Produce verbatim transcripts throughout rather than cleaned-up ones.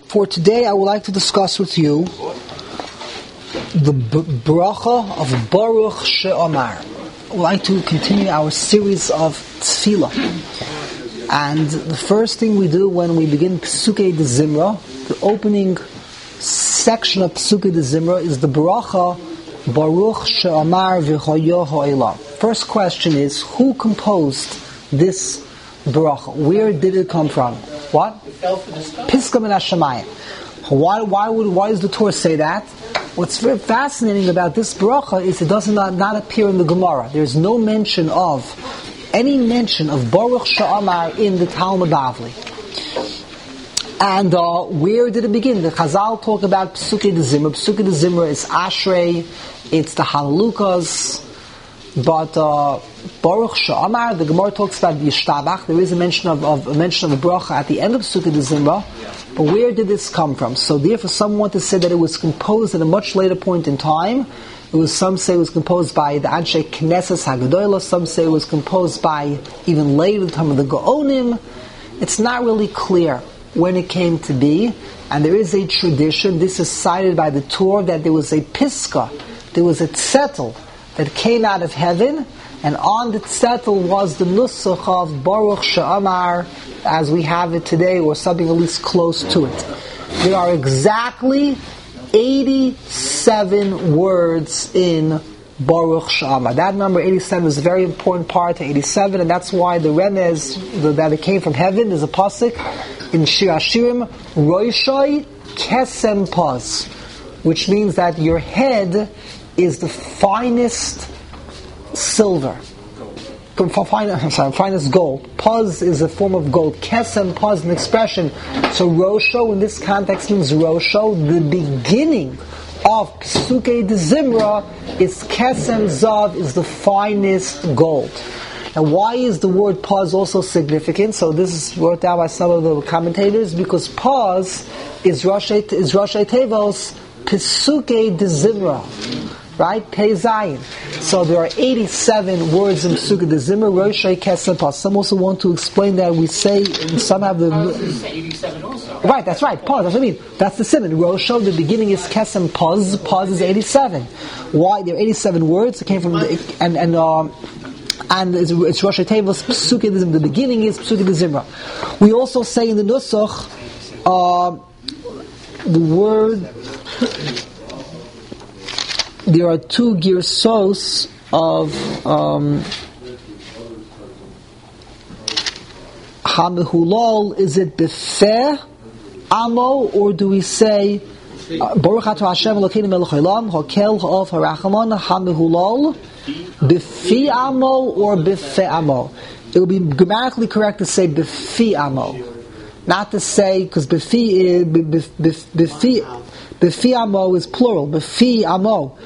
For today, I would like to discuss with you the b- bracha of Baruch She'amar. I would like to continue our series of tefillah. And the first thing we do when we begin Pesukei de Zimra, the opening section of Pesukei de Zimra, is the bracha Baruch She'amar V'choyo ha'olam. First question is, who composed this bracha? Where did it come from? What? Piska min hashamayim. Why? Why would? Why does the Torah say that? What's very fascinating about this bracha is it does not, not appear in the Gemara. There is no mention of any mention of Baruch She'amar in the Talmud Bavli. And uh, where did it begin? The Chazal talk about Pesukei de Zimra. Pesukei de Zimra is Ashrei. It's the Halalukas. But uh, Baruch She'amar, the Gemara talks about Yishtabach. There is a mention of, of a mention of a bracha at the end of Pesukei de Zimra. But where did this come from? So therefore, some want to say that it was composed at a much later point in time. It was, some say it was composed by the Anshe Knesset Hagadolah. Some say it was composed by even later, the time of the Gaonim. It's not really clear when it came to be. And there is a tradition, this is cited by the Torah, that there was a piska, there was a tzetel that came out of heaven, and on the tzetel was the nusach of Baruch She'amar, as we have it today, or something at least close to it. There are exactly eighty-seven words in Baruch She'amar. That number eighty-seven is a very important part to eighty-seven, and that's why the remez the, that it came from heaven is a pasuk in Shir Hashirim, Roishoi Kesem Paz, which means that your head is the finest silver. I'm sorry, finest gold. Paz is a form of gold. Kesem Paz, an expression. So Rosho in this context means Rosho, the beginning of Pesukei de Zimra is Kesem Zav, is the finest gold. And why is the word Paz also significant? So this is wrote down by some of the commentators, because Paz is Rosh is Rosh Tevos Pesukei de Zimra. Right? Pei Zayin. So there are eighty-seven words in Pesukei de Zimra, Roshei Kesem Paz. Some also want to explain that we say, some have the... Paz eighty-seven also. Right, that's right. Paz, that's what I mean. That's the simon. Rosho, the beginning is Kesem Paz. Paz is eighty-seven. Why? There are eighty-seven words. It came from... The, and... and um, and it's, it's Rosh Tevos Pesukei de Zimra. The beginning is Pesukei de Zimra. We also say in the Nusach, uh, the word... There are two girsos of um, Hamehulal. Is it Befeh Amo, or do we say Baruch Atah Hashem Elokeinu Melech Haolam Hakel Ha'ov Harachamon Hamehulal Befi Amo or Befeh Amo? It would be grammatically correct to say Befi Amo, not to say, because Befi is Befi. Befi Amo is plural. Befi Amo.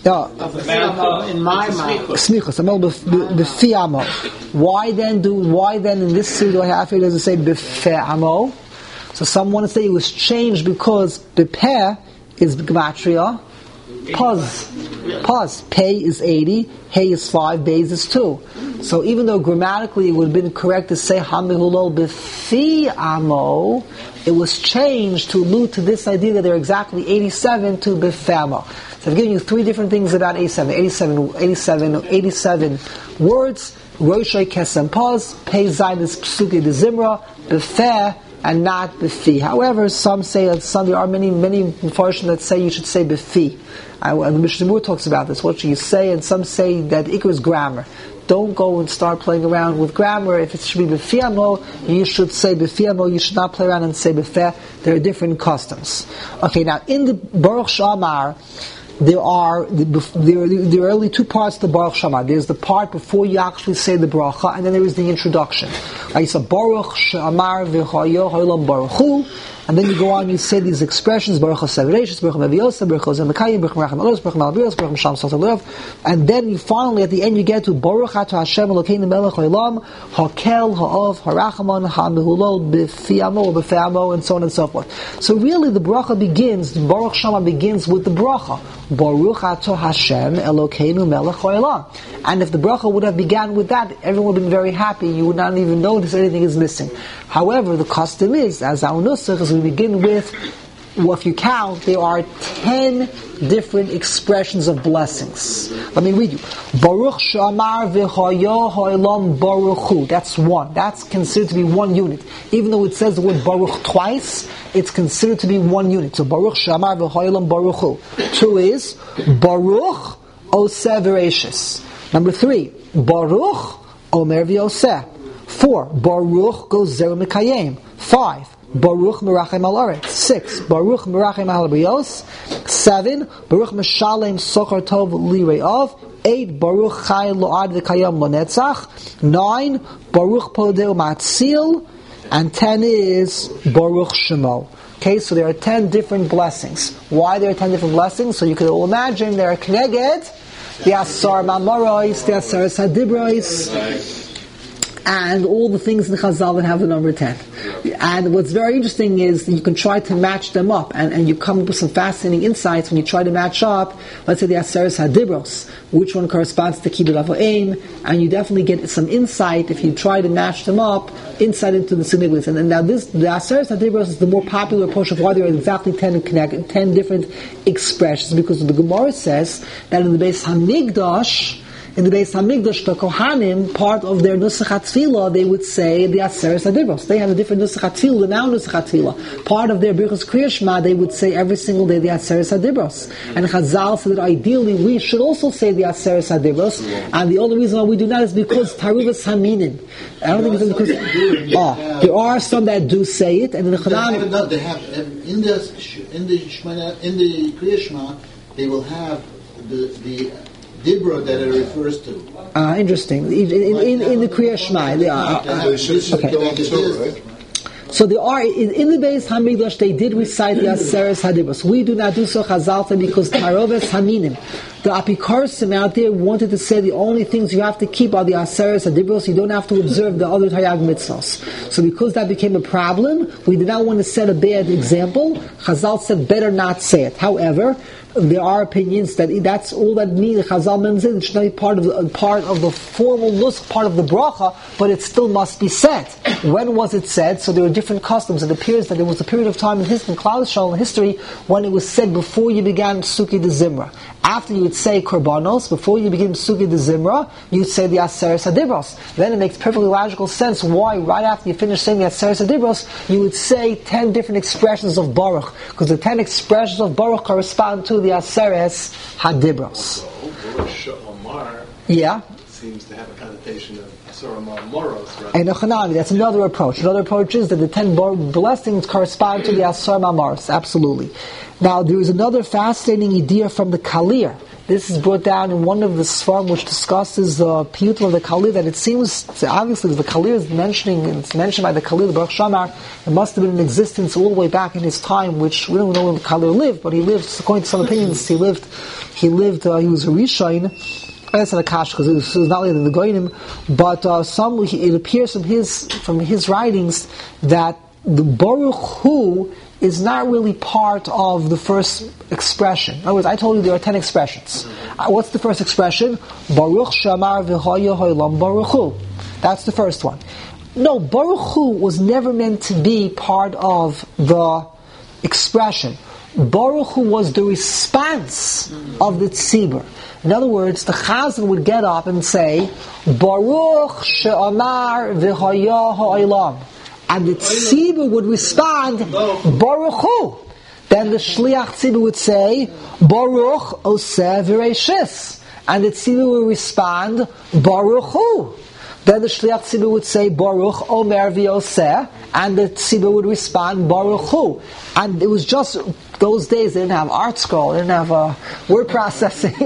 Yeah. In my mind. Smichos. Amo Befi Amo. Why then do? Why then in this city do I have here does it say Befe Amo? So some want to say it was changed because Bepe is Gematria. Paz. Paz. Pei is eighty. Hey is five. Beis is two. So even though grammatically it would have been correct to say Hamehulol Befi Amo, it was changed to allude to this idea that there are exactly eighty-seven to Befamo. So I've given you three different things about eighty-seven. eighty-seven, eighty-seven, eighty-seven words. Roshei Kesem Paz, Pei Zayin is Pesukei de Zimra, Befeh, and not Befi. However, some say that some, there are many, many Mepharshim that say you should say Befi. I, and the Mishnah Berurah talks about this. What should you say? And some say that Ikar is grammar. Don't go and start playing around with grammar. If it should be Befiamo, you should say Befiamo. You should not play around and say Befeh. There are different customs. Okay, now in the Baruch She'amar, there are there, there are only two parts to the Baruch She'amar. There's the part before you actually say the bracha, and then there is the introduction. Right, so Baruch She'amar v'chayo ha'olam Baruch Hu. And then you go on, you say these expressions, Baruch HaSavreshis, Baruch HaMeviyosa, Baruch HaZemekayim, Baruch HaMerachim Alos, Baruch HaMalavios, Baruch HaMasham Saltalev. And then you finally, at the end, you get to Baruch Atah Hashem Elokeinu Melech Haolam, Hakel Ha'ov Harachamon Hamehulol Befiamo Befamo, and so on and so forth. So really, the bracha begins, the Baruch She'amar begins with the bracha. Baruch Atah Hashem Elokeinu Melech Haolam. And if the bracha would have begun with that, everyone would have been very happy. You would not even notice anything is missing. However, the custom is, as our nusach is we begin with, well, if you count, there are ten different expressions of blessings. Let me read you. Baruch Shamar v'chaya ha'olam baruch hu. That's one. That's considered to be one unit. Even though it says the word Baruch twice, it's considered to be one unit. So Baruch Shamar v'chaya ha'olam baruch hu. Two is Baruch Oseh v'reishis. Number three, Baruch Omer v'Oseh. Four, Baruch Gozer Mikayim. Five, Baruch Merachem al Aretz. Six, Baruch Merachem al Brios. Seven, Baruch Meshalem Sochar Tov Lireov. Eight, Baruch Chai Lo'ad V'Kayam Lonetzach. Nine, Baruch Podeu Matzil. And ten is Baruch Shemo. Okay, so there are ten different blessings. Why there are ten different blessings? So you can all imagine there are Kneged, the Asar Mamoros, the Asar Sadibros, and all the things in Chazal that have the number ten. And what's very interesting is that you can try to match them up, and, and you come up with some fascinating insights when you try to match up, let's say the Aseres HaDibros, which one corresponds to Kibud Avo'im, and you definitely get some insight if you try to match them up, insight into the significance. And, and now this, the Aseres HaDibros is the more popular approach of why there are exactly ten, connect, ten different expressions, because the Gemara says that in the Beis HaMikdash, in the Beis HaMikdash, the Kohanim, part of their Nusach HaTfilah, they would say the Aseres HaDibros. They have a different Nusach HaTfilah than our Nusach HaTfilah. Part of their Birchos Kriya Shema, they would say every single day the Aseres HaDibros. And Chazal said that ideally we should also say the Aseres HaDibros. And the only reason why we do that is because Taruvas Haminim. I don't think it's because... Oh, there are some that do say it, and in the Kohanim... No, they have, in the, in the, Shema, in the Kriya Shema, they will have the... the Dibra that it refers to. Ah, uh, interesting. In, in, in, in the Kriya Shema, they are. Uh, okay. So they are in, in the Beis Hamikdash. They did recite the Aseres Hadibros. We do not do so Chazalta because Taroves Haminim. The Apikarsim out there wanted to say the only things you have to keep are the Aseres Hadibros. You don't have to observe the other Taryag mitzvahs. So because that became a problem, we did not want to set a bad example. Chazal said better not say it. However, there are opinions that that's all that means. Chazal means it should not be part of the, part of the formal nusach, part of the bracha, but it still must be said. When was it said? So there were different customs. It appears that there was a period of time in history, in Klal Yisrael history, when it was said before you began Sukkah de Zimra. After you would say Korbanos, before you begin Sukkah de Zimra, you'd say the Aseres HaDibros. Then it makes perfectly logical sense why right after you finish saying the Aseres HaDibros, you would say ten different expressions of Baruch, because the ten expressions of Baruch correspond to the Aseres HaDibros. Baruch Omar yeah. seems to have a connotation of Asar Moros, right? And Echanami, that's another approach. Another approach is that the ten blessings correspond to the Asar Moros, absolutely. Now, there is another fascinating idea from the Kalir. This is brought down in one of the Sfarim which discusses the Piyutim of the Kalir, that it seems, obviously, the Kalir is mentioning, it's mentioned by the Kalir, the Baruch Shamar, it must have been in existence all the way back in his time, which we don't know when the Kalir lived, but he lived, according to some opinions, he lived, he lived, uh, he was a Rishon. That's not a kash because it was not later than the Goyim, but uh, some, it appears from his, from his writings that the Baruch Hu is not really part of the first expression. In other words, I told you there are ten expressions. Uh, what's the first expression? Baruch Shamar v'chaya ha'olam Baruch Hu. That's the first one. No, Baruch Hu was never meant to be part of the expression. Baruch Hu was the response of the tzibur. In other words, the Chazan would get up and say, Baruch she'amar v'chaya ha'olam. And the tzibur would respond, Baruch Hu. Then the shliach tzibur would say, Baruch oseh v'reishis. And the tzibur would respond, Baruch Hu. Then the shliach tzibur would say, Baruch omer v'oseh. And the tzibur would respond, Baruch Hu. And it was just those days, they didn't have art scroll, they didn't have uh, word processing.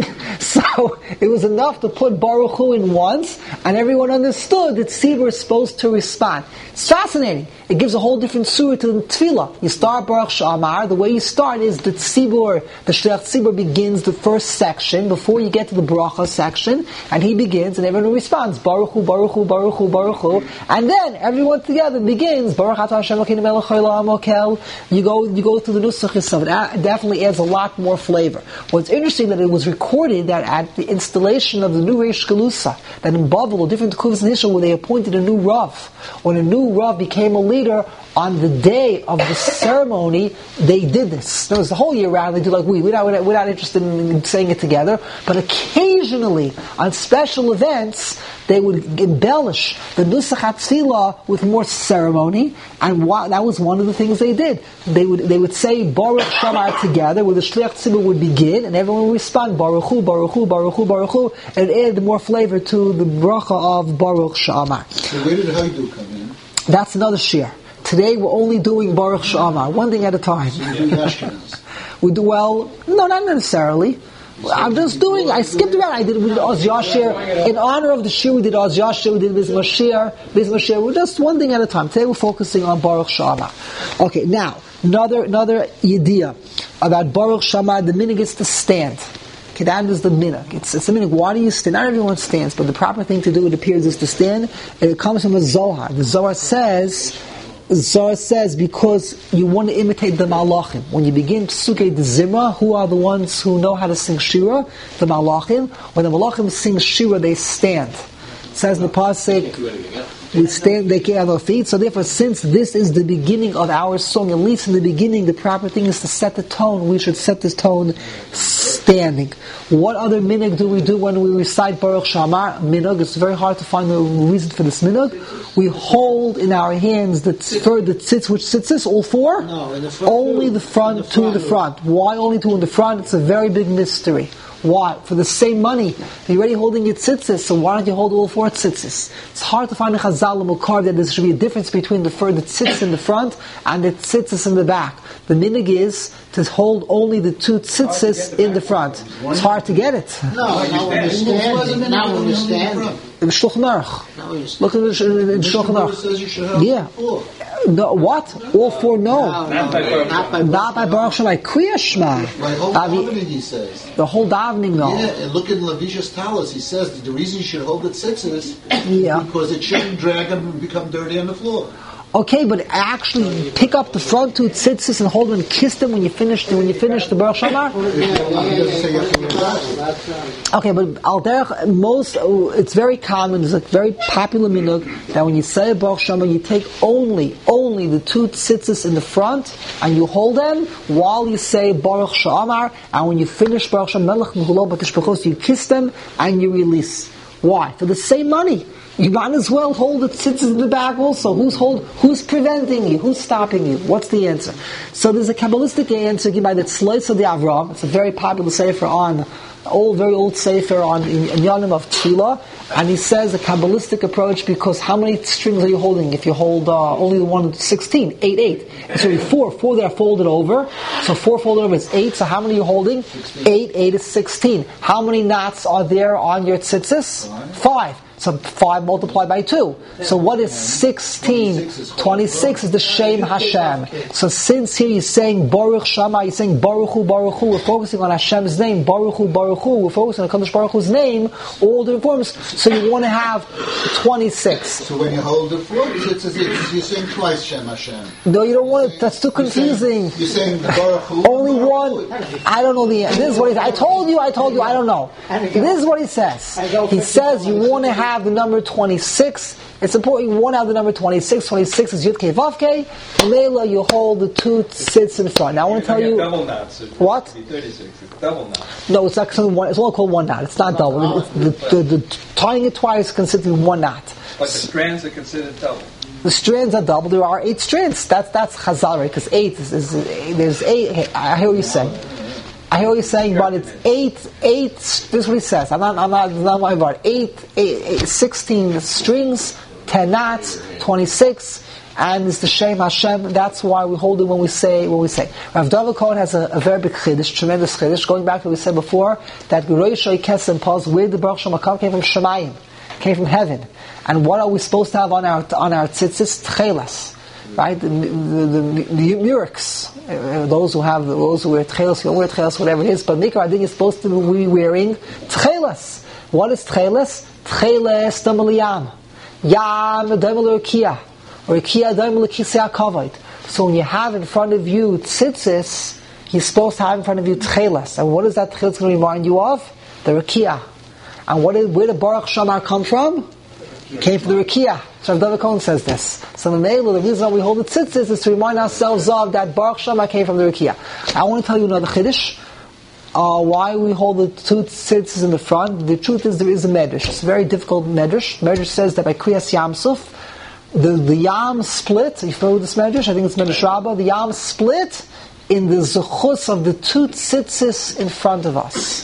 So it was enough to put Baruch Hu in once, and everyone understood that tzibur is supposed to respond. It's fascinating. It gives a whole different surah to the tefillah. You start Baruch Shamar, the way you start is the tzibur, the shliach tzibur begins the first section before you get to the bracha section, and he begins, and everyone responds, Baruch Hu, Baruch Hu, Baruch Hu, Baruch Hu, and then everyone together begins, Baruch Atah Hashem Elokeinu melech haolam haokel. You go, you go through the nusach itself. It definitely adds a lot more flavor. What's interesting that it was recorded that at the installation of the new Reish Galusa, that in Bavel, or different Kuvas in Israel, where they appointed a new Rav, when a new Rav became a leader, on the day of the ceremony, they did this. There was the whole year round, they do like we. We're not, we're not, we're not interested in, in saying it together, but occasionally, on special events, they would embellish the Nusach HaTfilah with more ceremony, and wha- that was one of the things they did. They would they would say Baruch Shamar together, where the Shliach Tzibur would begin, and everyone would respond Baruch Hu, Baruch Hu, Baruch Hu, Baruch Hu, and it added more flavor to the bracha of Baruch Shamar. So where did Haidu come in? That's another shir. Today we're only doing Baruch Shamar, one thing at a time. We do well, no, not necessarily. I'm just doing, I skipped around, I did, we did Oz Yashir. In honor of the shir, we did Oz Yashir, we did Biz Mashir, Biz Mashir. We're just one thing at a time. Today we're focusing on Baruch Shamar. Okay, now, another, another idea about Baruch Shamar, the minhag is to stand. Okay, that is the minhag. It's, it's a minhag. Why do you stand? Not everyone stands, but the proper thing to do, it appears, is to stand. And it comes from a Zohar. The Zohar says, Zohar says, because you want to imitate the Malachim. When you begin Psukei the Zimra, who are the ones who know how to sing Shira? The Malachim. When the Malachim sing Shira, they stand. It says in the Pasuk, we stand, they can't have their feet. So therefore, since this is the beginning of our song, at least in the beginning, the proper thing is to set the tone. We should set this tone standing. What other minhag do we do when we recite Baruch Shamar? Minhag, it's very hard to find a reason for this minhag. We hold in our hands the tzfur, the tzitz, which tzitz is all four? No, in the front. Only the front, the two in the front. Why only two in the front? It's a very big mystery. Why? For the same money. You're already holding your tzitzis, so why don't you hold all four tzitzis? It's hard to find a chazal or mukar that there should be a difference between the fur, the tzitz in the front and the tzitzis in the back. The minhag is to hold only the two tzitzis in the front. It's hard to get it. No, now when you stand, now when you stand. In Shulchan Aruch. Look at it in Shulchan Aruch. Yeah. No, what? All four? No. Not by Baruch Shamar. Not by Baruch Shamar. Kriya Shema. By whole davening, he says. The whole davening, no. Yeah, and look at Levisha's Talis. He says that the reason you should hold the tzitzis Yeah. is because it shouldn't drag them and become dirty on the floor. Okay, but actually pick up the front two tzitzis and hold them and kiss them when you finish when you finish the Baruch Shamar. Okay, but al derech, most it's very common. It's a very popular minhag that when you say Baruch Shamar, you take only only the two tzitzis in the front and you hold them while you say Baruch Shamar, and when you finish Baruch Shamar, Melech Mechulot B'Tishbachos, you kiss them and you release. Why? For the same money. You might as well hold the tzitzis in the back also. Who's hold? Who's preventing you? Who's stopping you? What's the answer? So there's a Kabbalistic answer given by the Tzlois of the Avram. It's a very popular sefer on, old, very old sefer on in, in Yonim of Tefillah. And he says a Kabbalistic approach because how many strings are you holding? If you hold uh, only the one sixteen, eight, eight. It's only four. Four that are folded over. So four folded over is eight. So how many are you holding? sixteen. Eight, eight is sixteen. How many knots are there on your tzitzis? Five. Five. So five multiplied by two. So what is sixteen? twenty-six is the Shem Hashem. So since here he's saying Baruch Shama, he's saying Baruch Hu, Baruch Hu, we're focusing on Hashem's name, Baruch Hu, Baruch Hu, we're focusing on Kadosh Baruch Hu's name, all the forms. So you want to have twenty-six. So when you hold the four tzitzis, you're saying twice Shem Hashem. No, you don't want it. That's too confusing. You're saying, you're saying the Baruch Hu. Only one. I don't know the answer. This is what he I told you, I told you, I don't know. This is what he says. He says you want to have the number twenty-six. It's important you want to have the number twenty-six. twenty-six is Yud Kei Vav Kei. Layla, you hold the two sits in front. Now I want to tell you. Double knots. What? thirty-six. It's double knots. No, it's actually one. It's all called one knot. It's not double. It's the, the, the, the, tying it twice is considered one knot. But the strands are considered double. The strands are double. There are eight strands. That's that's Chazal, right? Because eight is, is there's eight. I hear what you're saying. I hear what you're saying, but it's eight, eight, this is what he says. I'm not, I'm not, I'm not worried about it. Eight, eight, eight, sixteen strings, ten knots, twenty-six, and it's the Shem Hashem. That's why we hold it when we say, when we say. Rav Dovid Cohen has a, a very big chiddush, tremendous chiddush, going back to what we said before, that Geroy Kesem Paz, where the Baruch Shemakam came from Shemayim, came from heaven. And what are we supposed to have on our, on our tzitzis? Tchelas. Right, the the, the, the murex, uh, those who have those who wear tchelas, who don't wear tchelas, whatever it is. But Mikra, I think is supposed to be wearing tchelas. What is tchelas? Tchelas damaliyam, yam damal or kia damal kisei kavod. So when you have in front of you tzitzis, you're supposed to have in front of you tchelas. And what is that tchelas going to remind you of? The rakia. And what is, where did Baruch Shamar come from? came from the Rikiah. Rav David Cohen says this. So the Meilu, the reason why we hold the tzitzis is to remind ourselves of that Baruch Shema came from the Rikiah. I want to tell you another chiddush. Uh, why we hold the two tzitzis in the front. The truth is there is a medrash. It's a very difficult medrash. Medrash says that by Kriyas Yamsuf, the, the Yam split. You familiar with this medrash? I think it's Medrash Rabbah. The Yam split in the zechus of the two tzitzis in front of us.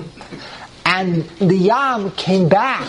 And the Yam came back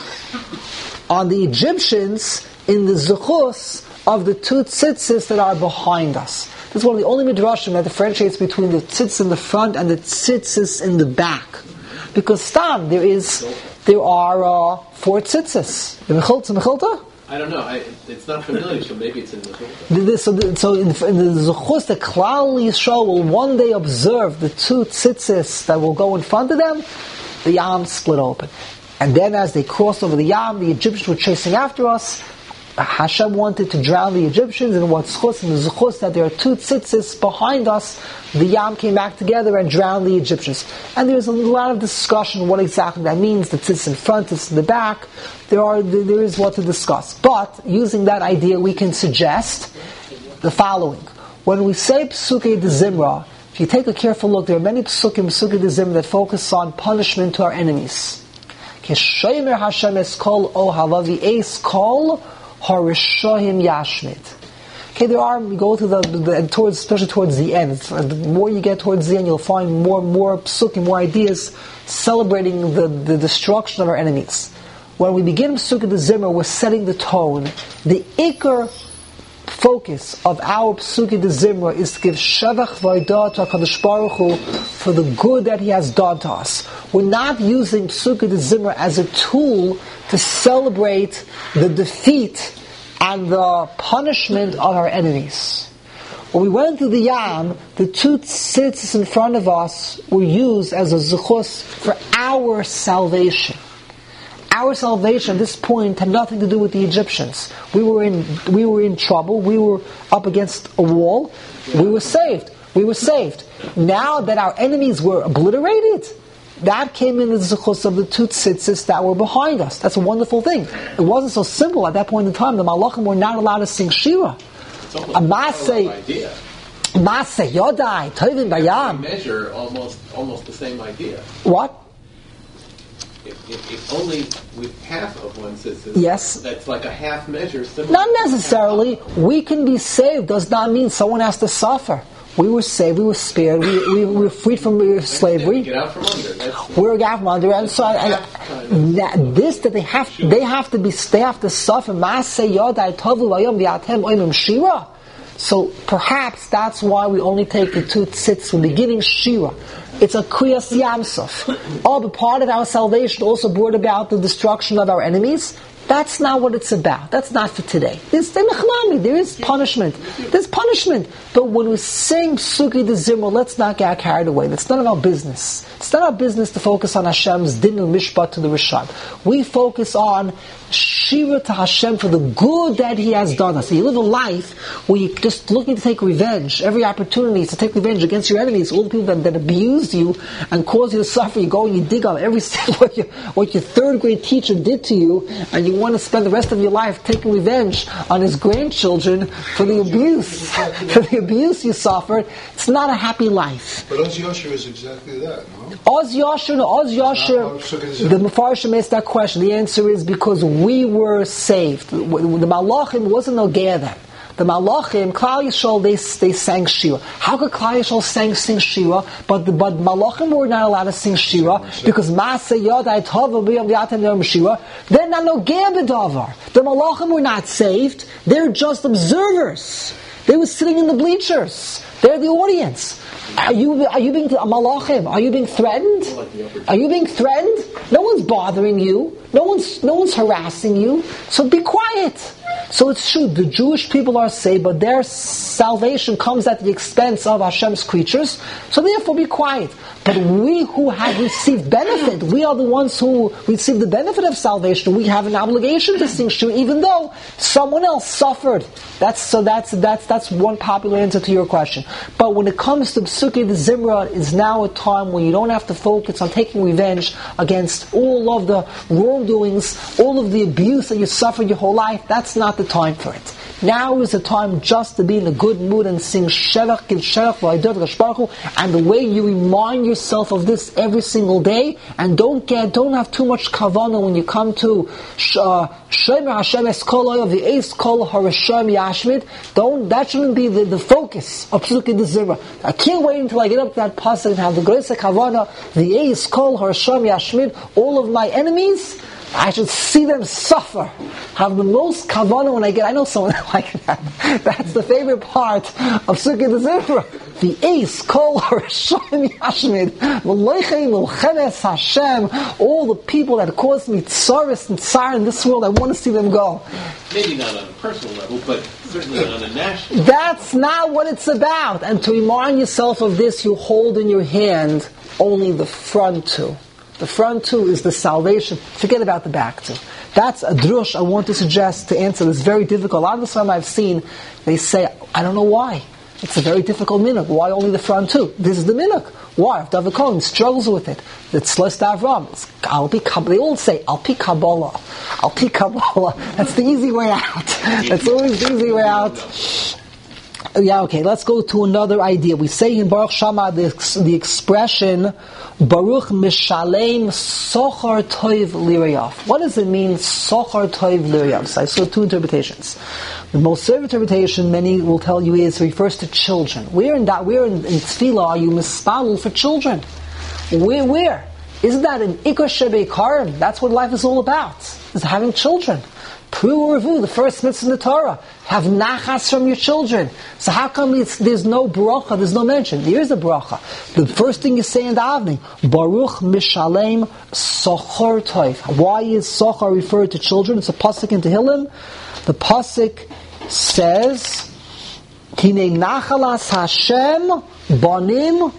on the Egyptians in the zechus of the two tzitzis that are behind us. This is one of the only midrashim that differentiates between the tzitzis in the front and the tzitzis in the back. Because stam, there is, there are uh, four tzitzis. The mechilta, mechilta? I don't know. I, it's not familiar, so maybe it's in the mechilta. So, the, so in, in the zechus, the Klal Yisrael will one day observe the two tzitzis that will go in front of them. The Yam split open. And then as they crossed over the Yam, the Egyptians were chasing after us. Hashem wanted to drown the Egyptians, and what's chus and the zechus that there are two tzitzis behind us. The Yam came back together and drowned the Egyptians. And there's a lot of discussion what exactly that means. The tzitzis in front, tzitzis in the back. There are there is what to discuss. But using that idea, we can suggest the following: when we say Psukei de Zimra, if you take a careful look, there are many Psukim, Psukei de Zimra that focus on punishment to our enemies. Keshomer Hashem es kol o halavi es kol Harishohim Yashmit. Okay, there are, we go to the, the towards, especially towards the end. The more you get towards the end, you'll find more and more psukim, more ideas celebrating the, the destruction of our enemies. When we begin Psukei de Zimra, we're setting the tone. The ikar focus of our Psukei de Zimra is to give Shevach V'Aidah to HaKadosh Baruch Hu for the good that He has done to us. We're not using Psukei de Zimra as a tool to celebrate the defeat and the punishment of our enemies. When we went to the Yam, the two tzitzis in front of us were used as a zechus for our salvation. Our salvation at this point had nothing to do with the Egyptians. We were in we were in trouble. We were up against a wall. We were saved. We were saved. Now that our enemies were obliterated, that came in the zechus of the two tzitzis that were behind us. That's a wonderful thing. It wasn't so simple at that point in time. The Malachim were not allowed to sing Shira. It's almost a parallel idea. Maseh Yodai Tovim Bayam. Measure almost almost the same idea. What? If, if, if only with half of one tzitzis, yes, that's like a half measure. Not necessarily. We can be saved does not mean someone has to suffer. We were saved, we were spared, we, we, we were freed from slavery. Get out from under. That's we were out from under, and so and, that, this that they have, they have to be, they have to suffer. Maseh Yodai Tovu Vayom V'Atem Oimim Shira. So perhaps that's why we only take the two tzitzis from the beginning Shira. It's a Kriyas Yamsuf. Oh, but part of our salvation also brought about the destruction of our enemies. That's not what it's about. That's not for today. There's there is punishment. There's punishment. But when we sing Psukei de Zimra, let's not get carried away. That's none of our business. It's not our business to focus on Hashem's din and mishpat to the Rishon. We focus on Shira to Hashem for the good that He has done us. So you live a life where you're just looking to take revenge. Every opportunity is to take revenge against your enemies, all the people that, that abused you and caused you to suffer. You go and you dig up every what your, what your third grade teacher did to you, and you want to spend the rest of your life taking revenge on his grandchildren for the abuse, for the abuse you suffered. It's not a happy life. But Oz Yosher is exactly that, no? Oz Yosher, no, Oz Yosher, the Mefarshim asked that question. The answer is because we were saved. The Malachim wasn't no gear then. The Malachim, Klal Yisrael, they, they sang Shira. How could Klal Yisrael sing, sing Shira, but the but Malachim were not allowed to sing Shira because Maseh Yodai Tova B'Yom V'Atem Yom Shira. They're not no gear b'davar. The Malachim were not saved. They're just observers. They were sitting in the bleachers. They're the audience. Are you are you being malachim? Are you being threatened? Are you being threatened? No one's bothering you. No one's no one's harassing you. So be quiet. So it's true, the Jewish people are saved, but their salvation comes at the expense of Hashem's creatures, so therefore be quiet. But we who have received benefit, we are the ones who receive the benefit of salvation. We have an obligation to sing Shir, even though someone else suffered. That's so. That's that's that's one popular answer to your question. But when it comes to Psukei the Zimra, is now a time when you don't have to focus on taking revenge against all of the wrongdoings, all of the abuse that you suffered your whole life. That's not the time for it. Now is the time just to be in a good mood and sing Shevach Kil Shevach V'Aidot Gashbarchu, and the way you remind yourself of this every single day, and don't get, don't have too much kavanah when you come to Shomer Hashem Es Kol Oyav V'Eis Kol Harasham Yashmid. Don't, that shouldn't be the, the focus of Psukei the Zimra. I can't wait until I get up to that pasuk and have the greatest kavanah, V'Eis Kol Harasham Yashmid, all of my enemies, I should see them suffer. Have the most kavanah when I get. I know someone like that. That's the favorite part of Psukei the Zimra. The ace, kol harashim yashmid, v'loichem l'chemes Hashem. All the people that caused me tsaris and tsar in this world, I want to see them go. Maybe not on a personal level, but certainly on a national level. That's not what it's about. And to remind yourself of this, you hold in your hand only the front two. The front two is the salvation. Forget about the back two. That's a drush I want to suggest to answer this very difficult. A lot of the time I've seen, they say, I don't know why. It's a very difficult minhag. Why only the front two? This is the minhag. Why? If David Cohen struggles with it, it's Celeste Avram. It's Alpi Kabbalah. They all say Alpi Kabbalah. Alpi Kabbalah. That's the easy way out. That's always the easy way out. Yeah, okay, let's go to another idea. We say in Baruch Shama the, the expression Baruch Mishalem Sochar Toiv Lirayav. What does it mean, Sochar Toiv Lirayav? So I saw two interpretations. The most favorite interpretation, many will tell you, is refers to children. Where in that? Where in, in Tefillah are you mispalul for children? Where? Where? Isn't that an Ikar Shebei Karim? That's what life is all about. Is having children. Pru Revu, the first mitzvah in the Torah. Have nachas from your children. So how come it's, there's no bracha, there's no mention? Here's the bracha. The first thing you say in the evening, Baruch Mishalem Sochar Toiv. Why is Sochar referred to children? It's a pasuk in Tehillim. The pasuk says, Hine nachalas Hashem banim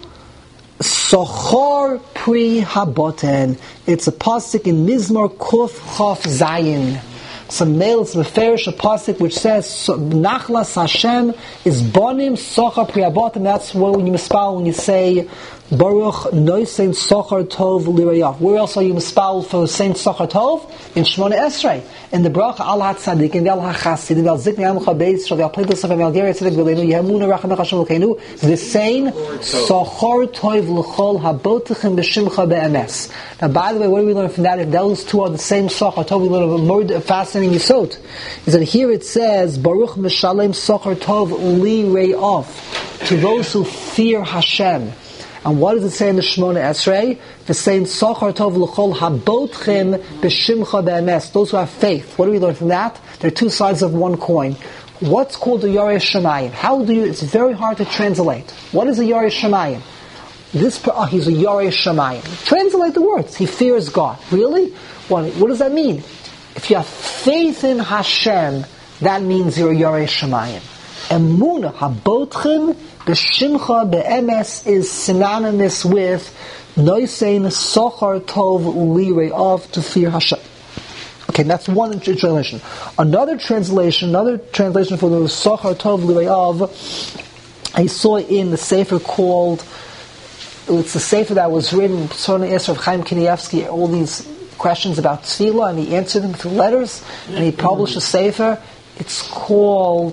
Sochar pri haboten. It's a pasuk in Mizmor Kuf Chaf Zayin. Some males referish a pasuk which says Nachlas Hashem is bonim sochar priyabotim. That's when you mispal when you say Baruch Noisein Sochar Tov Lirayav. Where else are you mispal for saying Sochar Tov? In Shmona Esrei. In the bracha Al HaTzadik, in the Al HaChasid, in the Al Zikni Amcha Beis, Shal Al Pleitos of Al Geri Tzedek V'Leinu, Yehemuna Rachamech Hashem L'Keinu, the saying Sochar Tov L'Chol Habotechem B'Shimcha Be'emes. Now, by the way, what do we learn from that? If those two are the same Sochar Tov, we learn a more fascinating yisod. Is that here it says Baruch Mishalem Sochar Tov Lirayav, to those who fear Hashem. And what does it say in the Shmona Esrei? The same Sochar Tov L'Chol Habotchem B'Shimcha Be'emes. Those who have faith. What do we learn from that? There are two sides of one coin. What's called the Yarei Shemayim? How do you? It's very hard to translate. What is a Yarei Shemayim? This oh, he's a Yarei Shemayim. Translate the words. He fears God. Really? What? What does that mean? If you have faith in Hashem, that means you're a Yarei Shemayim. Emunah Habotchem B'Shimcha Be'emes is synonymous with Noisein Sochar Tov Lirayav, to fear Hashem. Okay, that's one translation. Another translation, another translation for the Sochar Tov Lirayav, I saw in the sefer called, it's the sefer that was written, Psona Esra of Chaim Kanievsky, all these questions about tefillah, and he answered them through letters, and he published a sefer. It's called,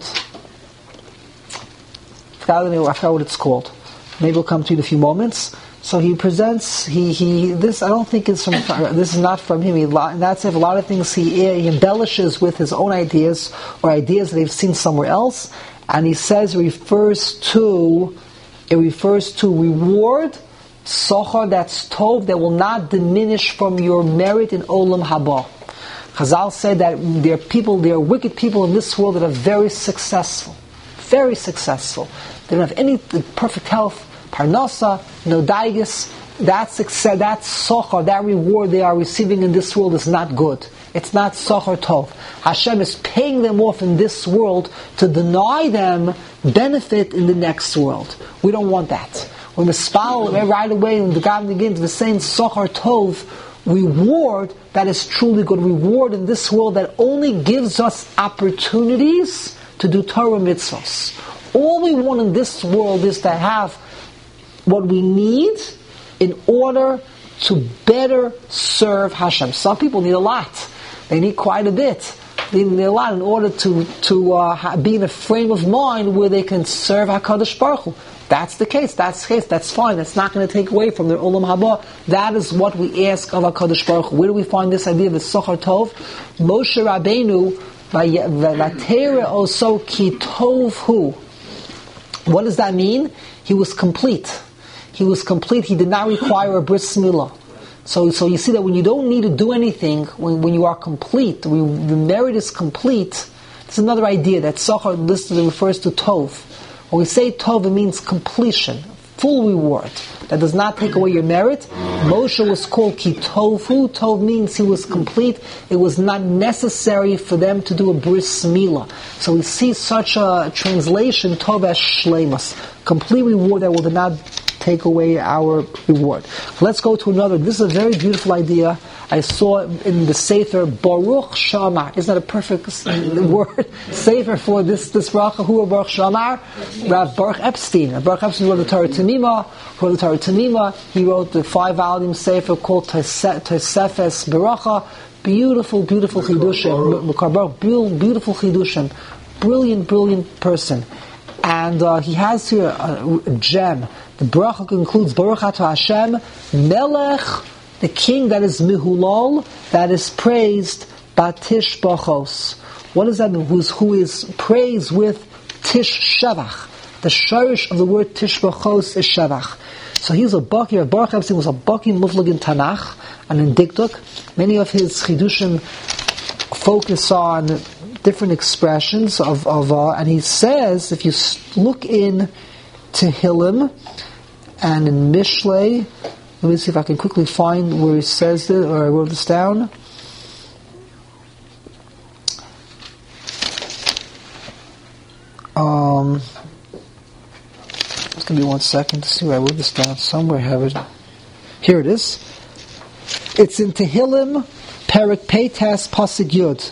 I forgot what it's called. Maybe it'll come to you in a few moments. So he presents, he, he, this, I don't think is from, this is not from him. He, that's if a lot of things he, he embellishes with his own ideas, or ideas that they've seen somewhere else. And he says, it refers to, it refers to reward, sochar, that's tov, that will not diminish from your merit in olam haba. Chazal said that there are people, there are wicked people in this world that are very successful. Very successful. They don't have any perfect health, parnasa, no daigus. That success, that sochar, that reward they are receiving in this world is not good. It's not Sachar Tov. Hashem is paying them off in this world to deny them benefit in the next world. We don't want that. When the spal right away and the God begins the same Sachar Tov reward that is truly good, reward in this world that only gives us opportunities to do Torah mitzvahs. All we want in this world is to have what we need in order to better serve Hashem. Some people need a lot. They need quite a bit. They need a lot in order to, to uh, be in a frame of mind where they can serve HaKadosh Baruch Hu. That's the case. That's the case. That's fine. That's not going to take away from their Olam Haba. That is what we ask of HaKadosh Baruch Hu. Where do we find this idea of the Sachar Tov? Moshe Rabbeinu, V'Vatera also ki tov hu. What does that mean? He was complete. He was complete. He did not require a bris milah. So, so you see that when you don't need to do anything, when, when you are complete, when the merit is complete, it's another idea that Sachar listed refers to tov. When we say tov, it means completion, full reward. That does not take away your merit. Moshe was called ki tovu. Tov means he was complete. It was not necessary for them to do a bris milah. So we see such a translation, tov as shleimus, complete reward that will not take away our reward. Let's go to another. This is a very beautiful idea. I saw in the Sefer Baruch Shamar. Isn't that a perfect word? Sefer for this this bracha. Who are Baruch Shamar? Rav Baruch Epstein. Baruch Epstein wrote the Torah Tamima. Wrote the Torah Tamima. He wrote the five-volume Sefer called Tosefes Beracha. Beautiful, beautiful chidushim. Beautiful chidushim. Brilliant, brilliant person. And uh, he has here a, a gem. The bracha concludes Baruch Atah Hashem Melech, the king that is mihulal, that is praised batish bachos. What does that mean? Who's, who is praised with tish shevach? The shorish of the word tish bachos is shevach. So he's a baki. Baruch Epstein was a baki muflag in Tanakh and in Dikduk. Many of his chidushim focus on different expressions of, of uh, and he says, if you look in Tehillim and in Mishlei, let me see if I can quickly find where he says it, or I wrote this down. Um, just give me one second to see where I wrote this down. Somewhere I have it. Here it is. It's in Tehillim, Perek Peitas Pasuk Yud.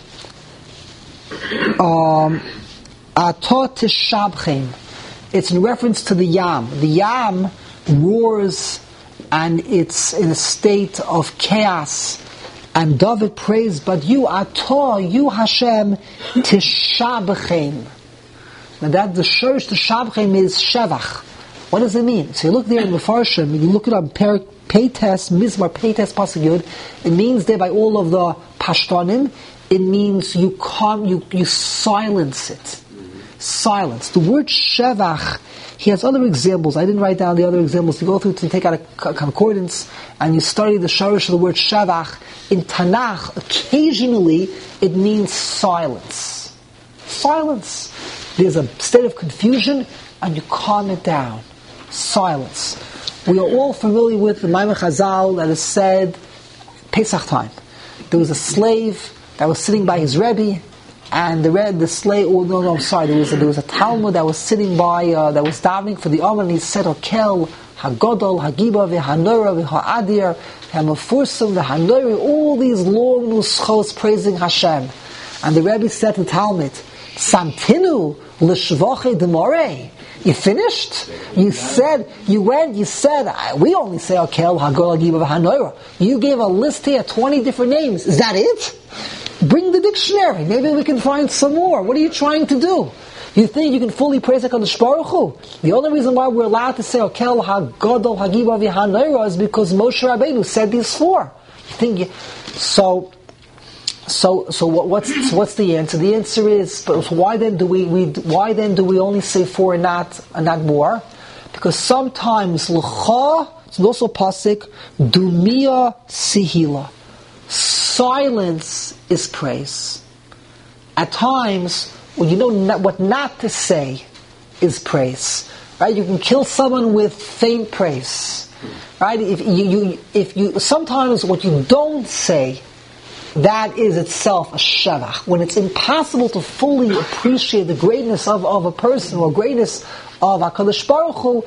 Um, Atot Tishabchem. It's in reference to the Yam. The Yam roars and it's in a state of chaos. And David prays, but you, Atah, you Hashem, Tishabchem. Now that the Shurish Tishabchem is Shevach. What does it mean? So you look there in the Mefarshim, you look it up, Perik Peites, Mizmar Peites Pasuk Yud, it means there by all of the Pashtanim, it means you calm, you, you silence it. Silence. The word Shevach, he has other examples. I didn't write down the other examples. You go through to take out a concordance and you study the shorish of the word Shevach. In Tanakh, occasionally, it means silence. Silence. There's a state of confusion and you calm it down. Silence. We are all familiar with the Maimon Chazal that is said Pesach time. There was a slave that was sitting by his Rebbe, and the Rebbe, the slave, oh no, no, I'm sorry, there was a, there was a Talmud that was sitting by, uh, that was davening for the Omer, and he said, Okel, Hagodol, Hagiba, V'hanora, V'ha'adir, Ha'mafursim, V'hanori, all these long nuschos praising Hashem. And the Rebbe said to Talmud, Samtinu, L'shvoche Demore. You finished? You said, you went, you said, we only say Okel, Hagodol, Hagiba, V'hanora. You gave a list here, twenty different names. Is that it? Bring the dictionary. Maybe we can find some more. What are you trying to do? You think you can fully praise HaKadosh Baruch Hu? The only reason why we're allowed to say Okel HaGadol Hagiba V'Hanayra is because Moshe Rabbeinu said these four. You think you, so? So, so what, what's what's the answer? The answer is, but why then do we, we why then do we only say four and not and not more? Because sometimes l'cha, it's also pasuk dumia sihila. Silence is praise. At times, when you know not, what not to say is praise. Right? You can kill someone with faint praise. Right? If you, you if you sometimes what you don't say that is itself a shevach. When it's impossible to fully appreciate the greatness of, of a person or greatness of HaKadosh Baruch Hu,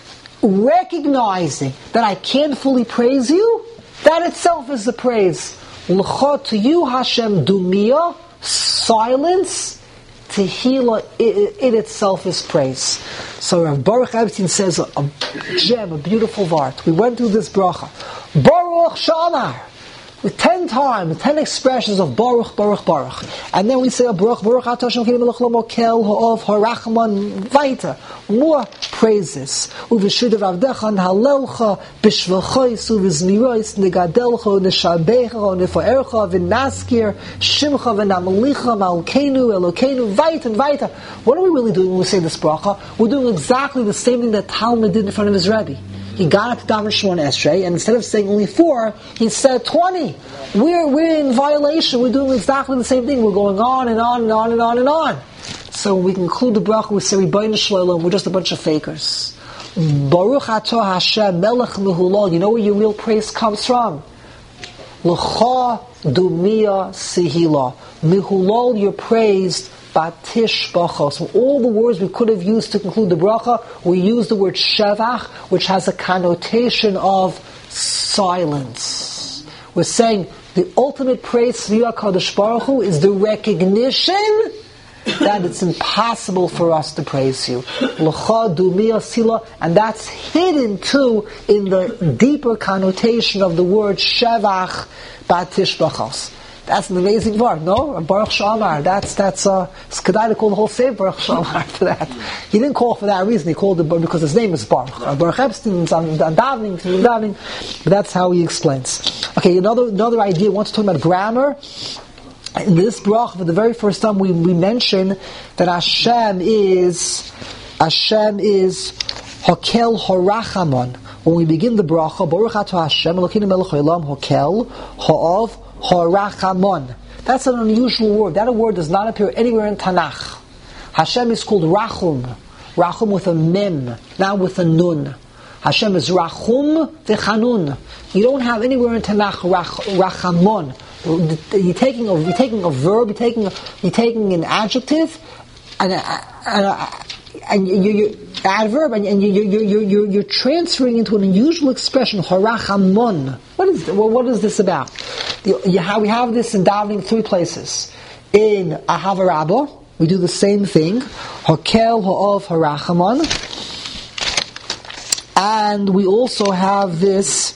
recognizing that I can't fully praise you, that itself is the praise. L'cha, to you, Hashem, dumia, silence, tehila, it, it itself is praise. So Rav Baruch Epstein says a, a gem, a beautiful vart. We went through this bracha. Baruch Shamar. With ten times, ten expressions of Baruch, Baruch, Baruch. And then we say, Baruch, Baruch, Atashim, Kelim, Elchlam, Okel, Ho'ov, Harachman, Vaita. More praises. Uveshud of Avdechan, Halelcha, Bishvachois, Uvizmirois, Negadelcha, Neshabecha, Nefaercha, Vinaskir, Shimcha, Venamalicha, Malkenu, Elokenu, Vaita, and Vaita. What are we really doing when we say this bracha? We're doing exactly the same thing that Talmud did in front of his Rebbe. He got up to daven Shemona Esrei, and instead of saying only four, he said twenty. We're we're in violation. We're doing exactly the same thing. We're going on and on and on and on and on. So when we conclude the bracha, we say Ribono Shel Olam, we're just a bunch of fakers. Baruch Atah Hashem Melech Mehulal. You know where your real praise comes from? L'cha Dumia Sihila. Mehulal, you're praised. Batish Bacha. So all the words we could have used to conclude the bracha, we use the word Shevach, which has a connotation of silence. We're saying the ultimate praise to HaKadosh Baruch Hu is the recognition that it's impossible for us to praise you. L'cha Dumia Sila, and that's hidden too in the deeper connotation of the word Shevach Batish Bachos. That's an amazing word, no? Baruch Shamar. That's that's uh, it's kedai to call the whole same Baruch Shamar for that. He didn't call for that reason. He called it because his name is Baruch. Uh, Baruch Epstein's on davening, davening. But that's how he explains. Okay, another another idea. I want to talk about grammar. In this bracha, for the very first time, we we mention that Hashem is Hashem is Hokel Horachamon. When we begin the bracha, Baruch Atah Hashem Elokeinu Melech Haolam Hokel Ha'ov Horachamon. That's an unusual word. That word does not appear anywhere in Tanakh. Hashem is called Rachum. Rachum with a mem, not with a nun. Hashem is Rachum v'chanun. You don't have anywhere in Tanakh rach, Rachamon. You're taking a you're taking a verb. You're taking a, you're taking an adjective, and a, and, a, and you, you adverb, and, and you, you, you, you, you're transferring into an unusual expression, Horachamon. What is well, what is this about? The, you have, we have this in davening three places. In Ahava Rabbah, we do the same thing, Hokel Ha'ov Harachamon, and we also have this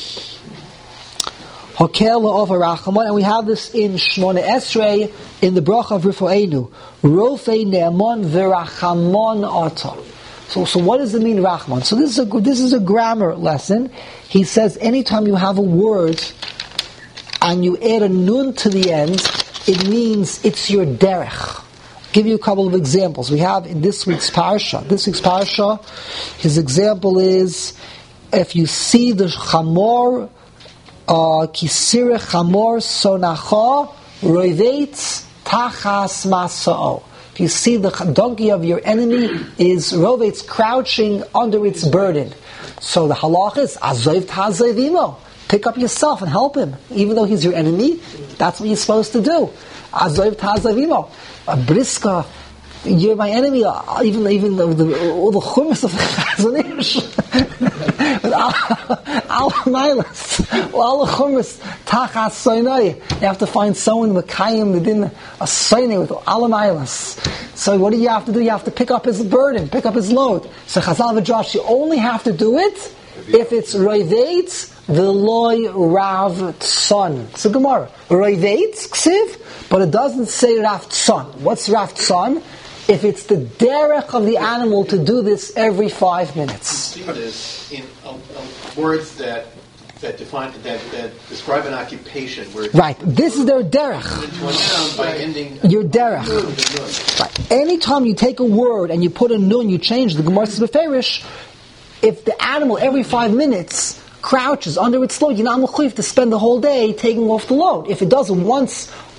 Hokel Ha'ov Harachamon, and we have this in Shemona Esrei in the bracha of Rifo'enu, Rofei Ne'amon V'Rachamon Ata. So, so what does it mean, Rachman? So this is a this is a grammar lesson. He says anytime you have a word and you add a nun to the end, it means it's your derech. I'll give you a couple of examples. We have in this week's parsha. This week's parsha, his example is if you see the chamor, kisire chamor sonacha roivetz tachas masao. If you see the donkey of your enemy is rovetz crouching under its burden. So the halach is azov ta'azov imo. Pick up yourself and help him. Even though he's your enemy, that's what you're supposed to do. Azov ta'azov imo. A briska, you're my enemy. Even even the, the, all the chumas of the Chazon Ish. With all the milas, all the chumas tachas soinai. You have to find someone mekayim within a soinai with all the milas. So what do you have to do? You have to pick up his burden, pick up his load. So Chazal v'Josh, you only have to do it if it's roivetz v'loy rav tzon. It's a Gemara. Roivetz ksiv, but it doesn't say rav tzon. What's rav tzon? If it's the derech of the animal to do this every five minutes. See this in uh, uh, words that that define that, that describe an occupation. Where right. This is their derech. By ending your derech. Right. Anytime you take a word and you put a nun, you change the Gemara says beferish. If the animal every five minutes crouches under its load, you're not mechuyev to spend the whole day taking off the load. If it does it once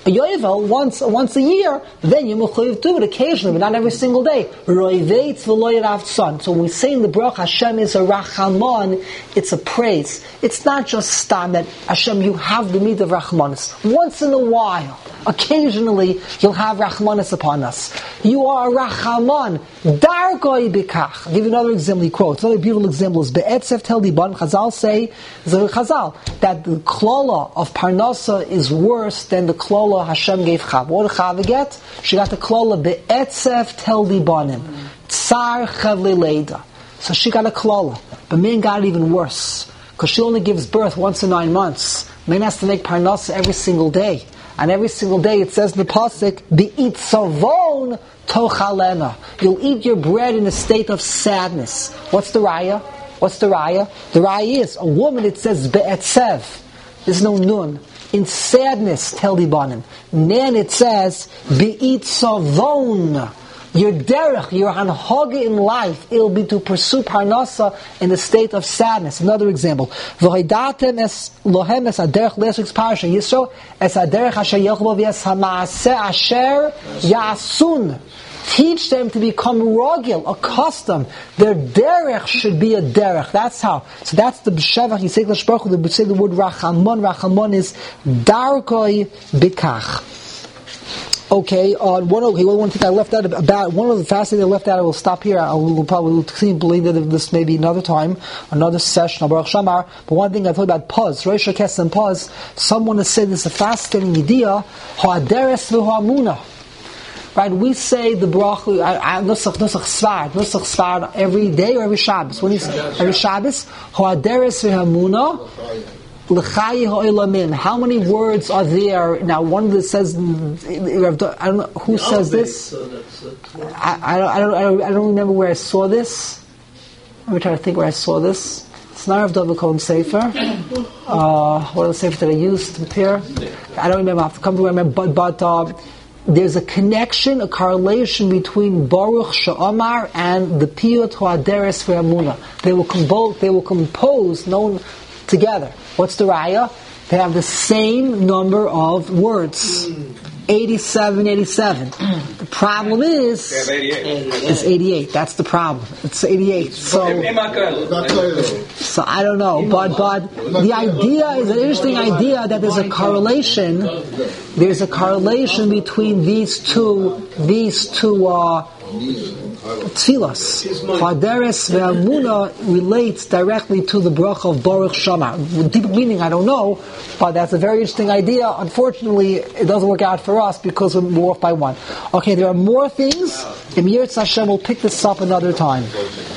A yovel once once a year, then you mechuyev do it occasionally, but not every single day. Roiveitz v'lo yirav tzon. So when we say in the bracha Hashem is a rachamon, it's a praise. It's not just stam that Hashem, you have the meat of rachmanis. Once in a while, occasionally, you'll have rachmanis upon us. You are a rachamon. Dargoi bikach. I'll give you another example. He quotes another beautiful example is be'etzef tel diban. Chazal say, Chazal, that the klola of parnasa is worse than the klola Hashem gave Chav. What did Chav get? She got the klola be'etzef tel dibanim. Tsar chavle leida. So she got a klola. But man got it even worse. Because she only gives birth once in nine months. Man has to make parnasa every single day. And every single day it says in the pasuk, "Be'it savon tochalena." You'll eat your bread in a state of sadness. What's the raya? What's the raya? The raya is a woman. It says be'etzev. There's no nun. In sadness, tel dibanim. Man, it says be'it savon. Your derech, your hanhaga in life, it'll be to pursue parnasa in the state of sadness. Another example. V'hoidatem es lohem es aderech last week's parasha. Yisro es aderech asher yelchbo v'es ha'maaseh asher yasun. Teach them to become rogil, accustomed. Their derech should be a derech. That's how. So that's the b'shevach Yisrael Shbaruch. They say the word rachamon. Rachamon is darkoi bikach. Okay, uh, one, okay, one thing I left out about, one of the fascinating I left out, I will stop here. I will probably believe that this may be another time, another session, Baruch Shamar. But one thing I thought about pause, Rosh Hashanah and pause, someone has said this is a fascinating idea, ha'aderes v'ha'amuna. Right, we say the bracha, nusach, nusach svard, nusach svard every day or every Shabbos. When you say, every Shabbos, ha'aderes v'ha'amuna, how many words are there? Now, one that says, I don't know who says this. I, I, don't, I, don't, I, don't, I don't remember where I saw this. Let me try to think where I saw this. It's not Rav David Cohen Sefer. Uh, what other Sefer that I used to prepare? I don't remember. I have to come to remember. But, but uh, there's a connection, a correlation between Baruch Sha'amar and the Piyut Ha'aderes Ve'amuna. They will compose. They will compose known together. What's the raya? They have the same number of words. eighty-seven, eighty-seven. The problem is... They have eighty-eight. It's eighty-eight. That's the problem. It's eighty-eight. So, so I don't know. But, but the idea is an interesting idea that there's a correlation. There's a correlation between these two, these two, uh, Tfilas. Ha'aderes ve'amuna relates directly to the bracha of Baruch Shama. Deep meaning, I don't know, but that's a very interesting idea. Unfortunately, it doesn't work out for us because we're off by one. Okay, there are more things. Emir Hashem will pick this up another time.